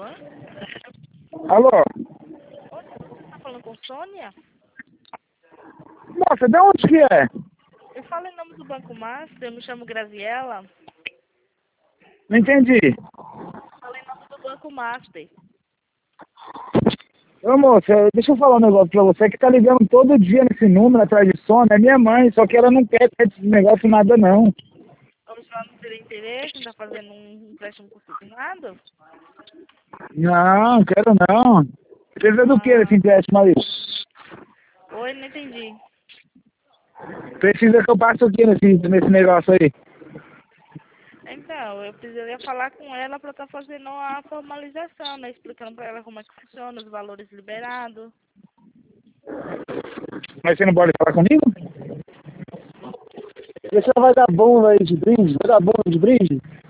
Alô? Você tá falando com Sônia? Moça, de onde que é? Eu falo em nome do Banco Master, eu me chamo Graziella. Não entendi. Falo em nome do Banco Master. Ô moça, deixa eu falar um negócio pra você que tá ligando todo dia nesse número atrás de sono. É minha mãe, só que ela não quer ter esse negócio nada não. A senhora não teria interesse em estar fazendo um empréstimo consignado? Não, quero não. Precisa do que esse empréstimo aí? Oi, não entendi. Precisa que eu passe o que nesse negócio aí? Então, eu precisaria falar com ela para estar fazendo a formalização, né? Explicando para ela como é que funciona, os valores liberados. Mas você não pode falar comigo? Você vai dar bomba aí de brinde? Vai dar bomba de brinde?